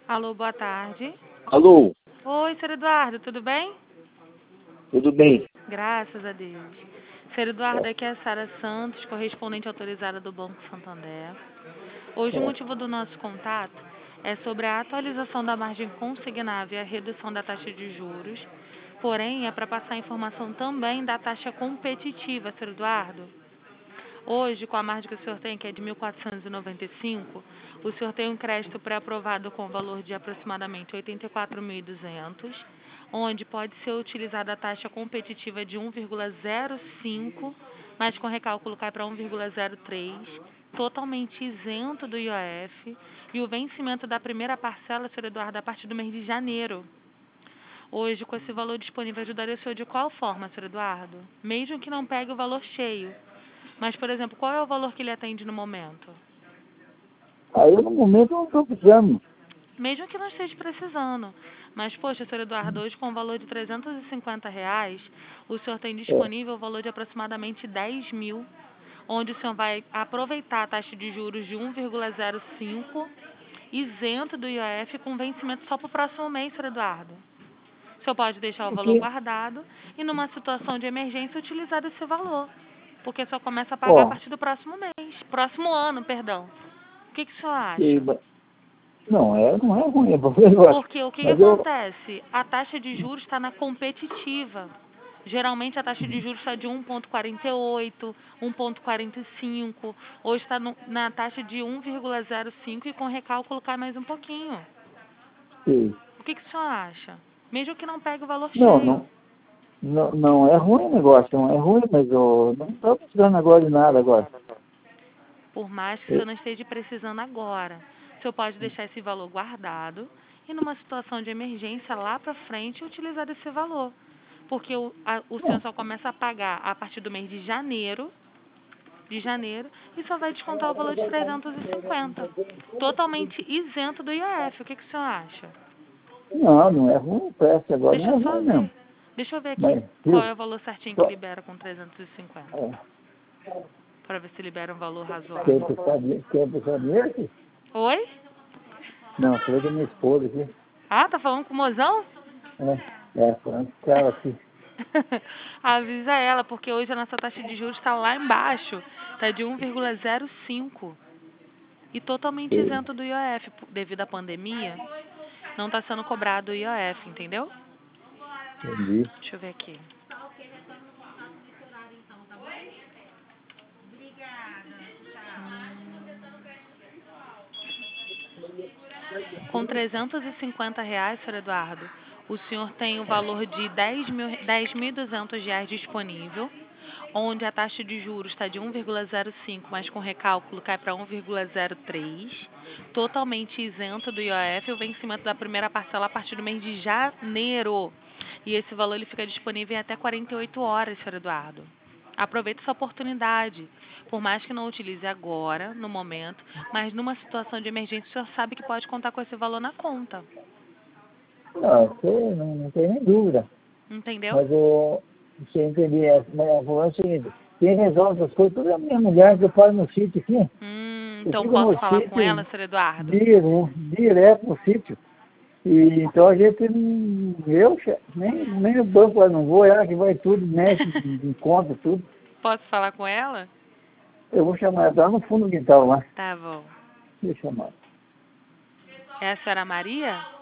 Alô, boa tarde. Alô, Oi, senhor Eduardo, tudo bem? tudo bem? Graças a Deus. Senhor Eduardo, aqui é a Sara Santos, correspondente autorizada do Banco Santander. Hoje o É, motivo do nosso contato é sobre a atualização da margem consignável e a redução da taxa de juros. Porém, é para passar informação também da taxa competitiva, senhor Eduardo. Hoje, com a margem que o senhor tem, que é de 1.495, o senhor tem um crédito pré-aprovado com valor de aproximadamente 84.200, onde pode ser utilizada a taxa competitiva de 1,05, mas com recálculo cai para 1,03, totalmente isento do IOF, e o vencimento da primeira parcela, senhor Eduardo, a partir do mês de janeiro. Hoje, com esse valor disponível, ajudaria o senhor de qual forma, senhor Eduardo? Mesmo que não pegue o valor cheio. Mas, por exemplo, qual é o valor que ele atende no momento? aí no momento eu não estou precisando. Mesmo que não esteja precisando. Mas, poxa, senhor Eduardo, hoje com o valor de R$ 350, o senhor tem É, disponível o valor de aproximadamente 10 mil, onde o senhor vai aproveitar a taxa de juros de 1,05, isento do IOF, com vencimento só para o próximo mês, senhor Eduardo. O senhor pode deixar o valor porque, guardado e, numa situação de emergência, utilizar esse valor. Porque só começa a pagar a ó, partir do próximo mês. Próximo ano, perdão. O que o senhor que, acha? não é ruim, é bom negócio. Porque o que Mas eu, acontece? A taxa de juros está na competitiva. Geralmente a taxa de juros está de 1,48, 1,45. Hoje está na taxa de 1,05 e com recálculo cai mais um pouquinho. sei. O que o senhor acha? Mesmo que não pegue o valor Não, cheio. não é ruim o negócio, não é ruim, mas eu não estou precisando agora de nada agora. Por mais que o Eu, senhor não esteja precisando agora, o senhor pode deixar esse valor guardado e, numa situação de emergência lá para frente, utilizar esse valor. Porque o senhor não, só começa a pagar a partir do mês de janeiro, e só vai descontar o valor de 350. Totalmente isento do IOF. O que o senhor acha? não é ruim, presta agora, Deixa não eu é só ruim mesmo. ver. Deixa eu ver aqui Mas, qual viu, é o valor certinho que só, libera com 350. é, Para ver se libera um valor quer razoável. prestar dinheiro aqui? Oi? Não, falei da minha esposa aqui. Ah, tá falando com o mozão? Falando com ela aqui. Avisa ela, porque hoje a nossa taxa de juros está lá embaixo. Está de 1,05. E totalmente Sei, isento do IOF. Devido à pandemia, não está sendo cobrado o IOF, entendeu? entendi. Deixa eu ver aqui. Com R$ 350, senhor Eduardo, o senhor tem o valor de R$ 10.200 disponível, onde a taxa de juros está de 1,05, mas com recálculo cai para 1,03, totalmente isento do IOF, e o vencimento da primeira parcela a partir do mês de janeiro. E esse valor ele fica disponível em até 48 horas, senhor Eduardo. Aproveite essa oportunidade. Por mais que não utilize agora, no momento, mas numa situação de emergência, o senhor sabe que pode contar com esse valor na conta. Não tem nem dúvida. Entendeu? Mas você entender, é o seguinte, quem resolve essas coisas, tudo é a minha mulher, que eu paro no sítio aqui. Eu Então fico posso no falar com ela, sítio senhor Eduardo? direto no sítio. E então a gente, nem no banco eu não vou, ela que vai tudo, mexe, encontra tudo. Posso falar com ela? Eu vou chamar ela lá no fundo do quintal lá. Tá bom. Deixa eu chamar. É a senhora Maria?